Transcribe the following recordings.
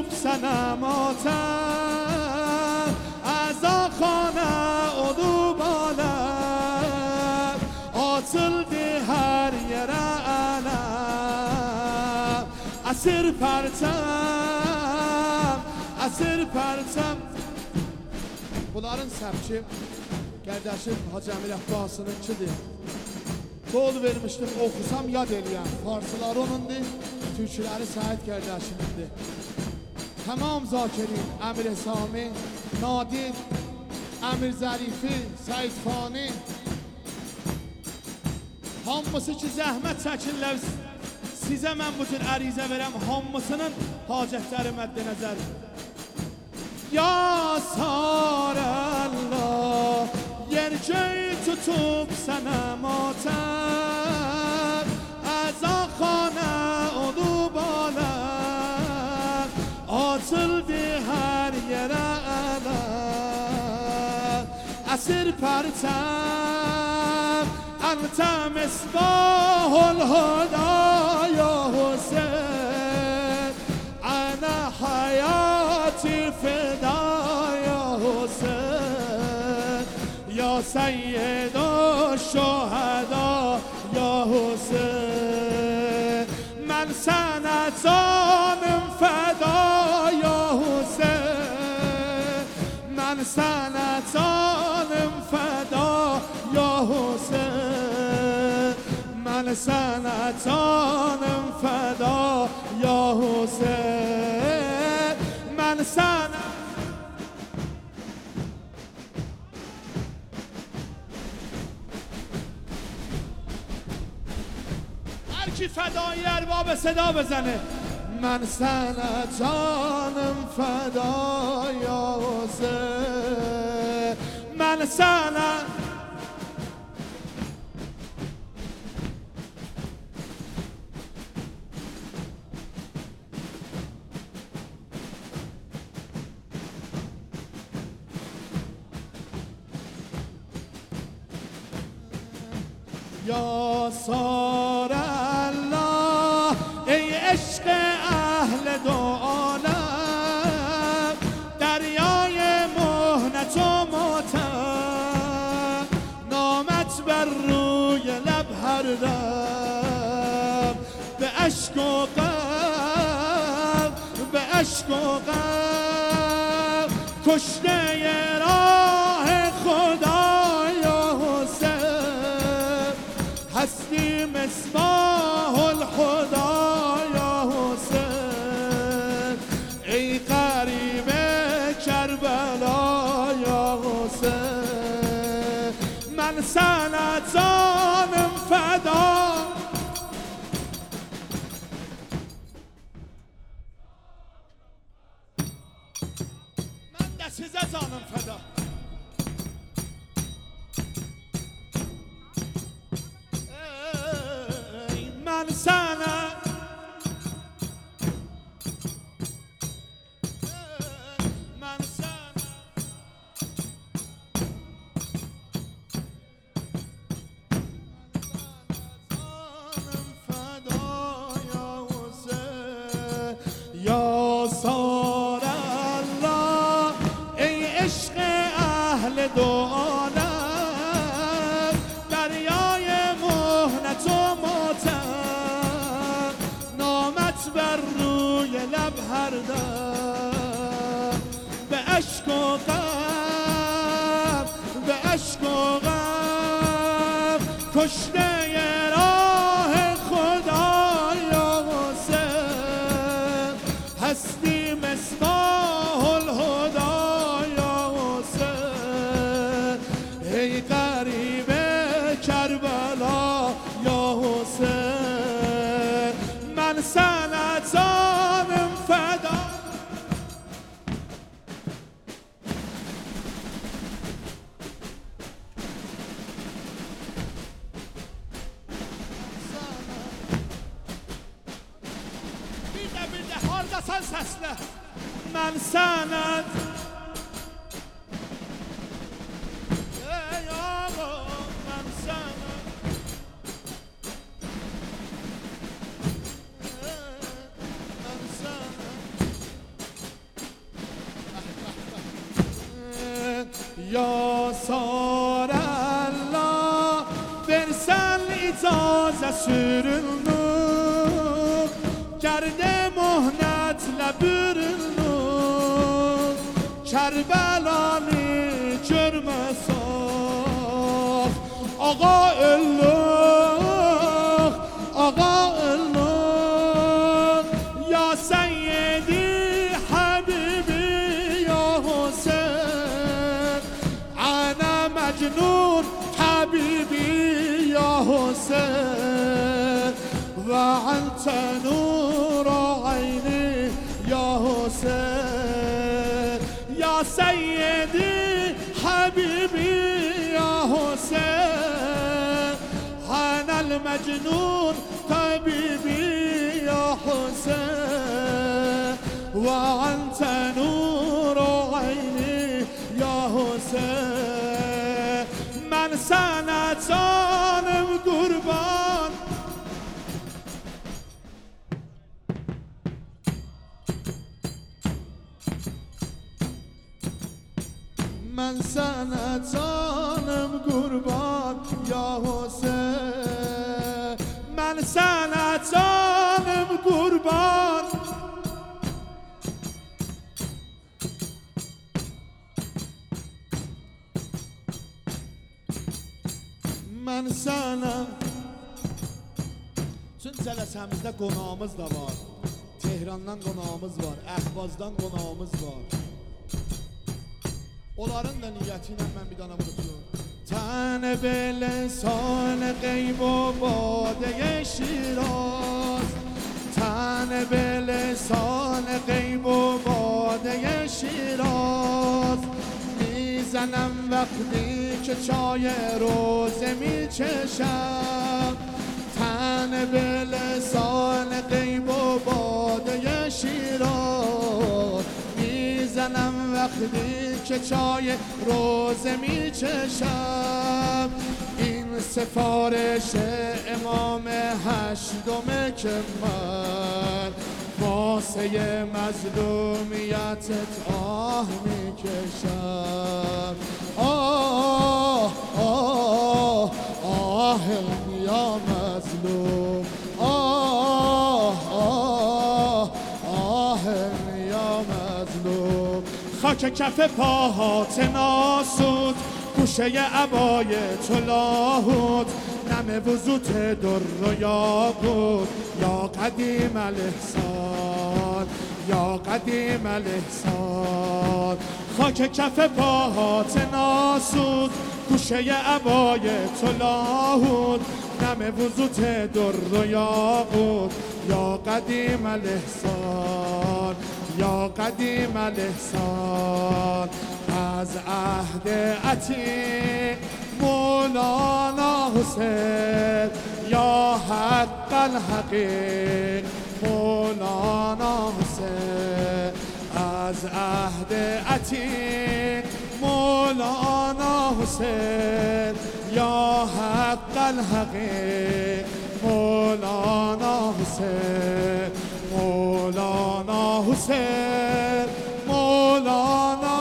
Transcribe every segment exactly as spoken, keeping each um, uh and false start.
توب سنماتم از آخانه ادو بالم آتل دی her yere alem اسیر پرتم اسیر پرتم. Bunların səbki qardaşım Hacı Əmir Abbasınınkidir. Qol vermişdim, oxusam yad eləyəm. Farsıları onundur, türküləri Səhid qardaşımındır. Tamam Zakirin, Əmir Sami, Nadir, Əmir Zərifi, Səyid Fani hamısı ki zəhmət çəkinlər, sizə mən bu cür ərizə verəm, hamısının hacətləri məddə nəzər. Ya sar Allah yer göy tutup sənəmatəm az axana olub aləm açıldı hər yerə ələm əsir pərtəm əntə misbahul huda ya Hüseyin ana hayati feda ya Hüseyin ya Seyyid الشهدا ya Hüseyin mən sənə canım fəda ya Hüseyin mən sənə canım fəda ya Hüseyin mən sənə canım fəda ya Hüseyin mən sənə کی فدای ارباب صدا بزنه من سنه جانم فدا یا حسین من سنه یا سار الله ای عشق اهل دو عالم دریای مهنت و ماتم نامت بر روی لب هر دم به اشک و غم به اشک و غم کشته راه خدا هستی مصباح الهدا یا حسین ای قریب کربلا یا حسین من سنه جانم فدا من دستیزه جانم فدا من سنه من سنه جانم فدا یا حسین یا سار الله ای عشق اهل دو عالم دریای مهنت و ماتم بر روی لب هر دم به اشک و غم به اشک و غم کشته راه خدا یا حسین هستی مصباح الهدا یا حسین ای قریب کربلا یا حسین من سنه جانم فدا بیده بیده haradasın səslə mən sənə ey ağam mən sənə یا سار الله برسن اجازه sürülür Gerde muhnet lebürülür Kerbelanı görmesek Ağa öllük, ağa öllük Ya Seyyidi Habibi ya Hüseyin Ana Mecnun Habibi ya Hüseyin Ve ente nur ayni ya Hüseyin Ya Seyyidi Habibi ya Hüseyin Hanel Mecnun Tabibi ya Hüseyin Ve ente nur ayni ya Hüseyin Ben sana canım kurban Ben sana canım kurban ya Hüseyin Ben sana canım kurban Ben sana Tüm cələsəmizdə qonağımız da var Tehrandan qonağımız var Əhvazdan qonağımız var Onların da niyyəti ilə mən bir dana vurutuyorum Tənə belə sanə qeyb o badəyə şiraz Tənə belə sanə qeyb o badəyə şiraz میزنم وقتی که چای روزه میچشم تن به لسان غیب و باده شیراز میزنم وقتی که چای روزه میچشم این سفارش امام هشتمه که من واسه مظلومیتت آه میکشم آه آه آه یا مظلوم آه آه آه یا مظلوم خاک کف پاهات ناسود گوشه عبای تو لاهوت نم وضوت در و یاقوت یا قدیم الاحسان یا قدیم الاحسان خاک کف پاهات ناسود گوشه عبای تو لاهوت نم وضوت در و یاقوت یا قدیم الاحسان یا قدیم الاحسان از عهد عتیق مولانا حسین یا حق الحقیق مولانا حسین از عهد عتیق مولانا حسین یا حق الحقیق مولانا حسین مولانا حسین مولانا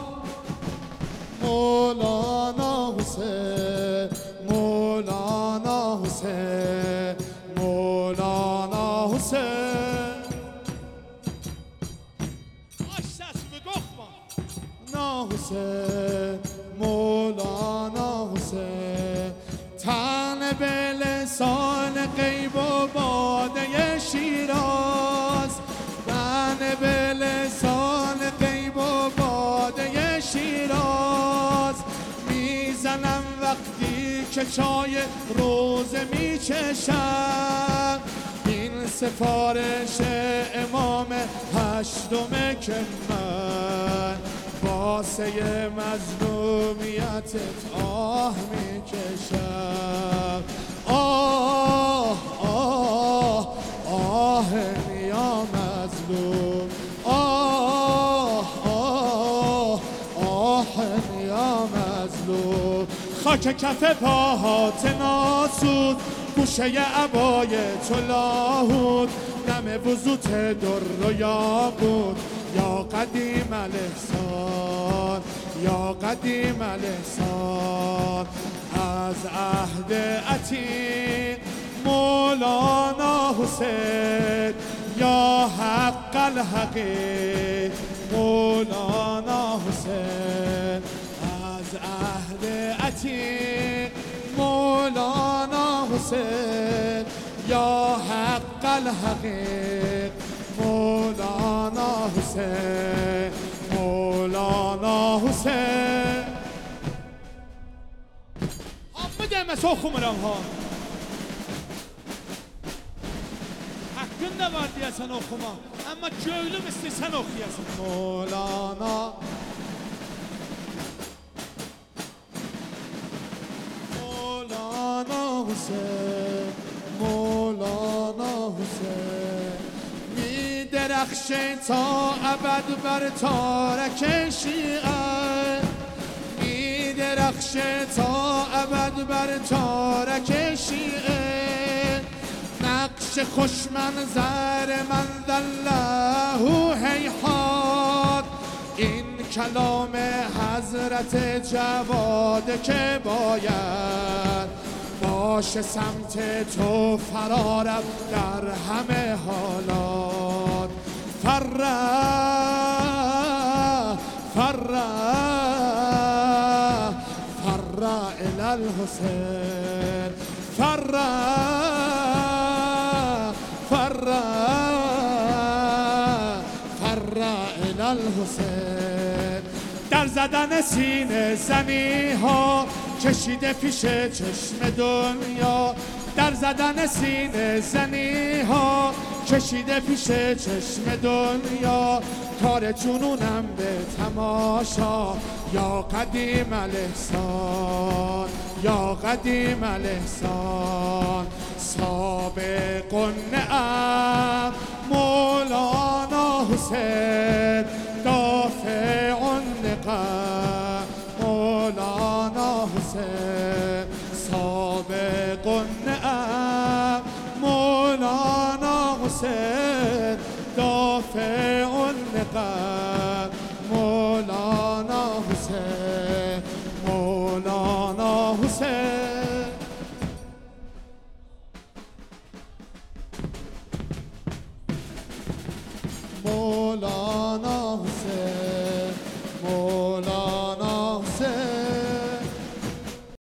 مولانا حسین مولانا حسین مولانا حسین آش سسمی گخما نا حسین مولانا حسین تن به لسان غیب و باده شیراز تن به لسان غیب و باده شیراز میزنم وقتی که چای روزه میچشم این سفارش امام هشتمه که من واسه مظلومیتت آه میکشم آه آه آه یا مظلوم آه آه آه یا مظلوم خاک کف پاهات ناسود گوشه عبای تو لاهوت نم وضوت در و یاقوت یا قدیم الاحسان یا قدیم الاحسان از عهد عتیق مولانا حسین یا حق الحقیق مولانا حسین از عهد عتیق مولانا حسین یا حق الحقیق مولانا حسین مولانا حسین Hamı deməsə oxumuram ha. Haqqın da var deyəsən oxuma. Amma göylüm istəyirsən oxuyasın. Moulana Moulana Hüseyin Moulana Hüseyin می درخشه تا ابد بر تارک شیعه می درخشه تا ابد بر تارک شیعه نقش خوشمنظر من ذله هیهات این کلام حضرت جواد که باید باشه سمت تو فرارم در همه حالات فرا فرا فرا الی الحسین فرا فرا فرا الی الحسین در زدن سینه زنی ها کشیده پیش چشم دنیا در زدن سینه زنی ها کشیده پیش چشم دنیا کار جنونم به تماشا یا قدیم الاحسان یا قدیم الاحسان سابق النعم مولانا حسین دافع النقم مولانا حسین سابق النعم مولانا حسین دافع النقم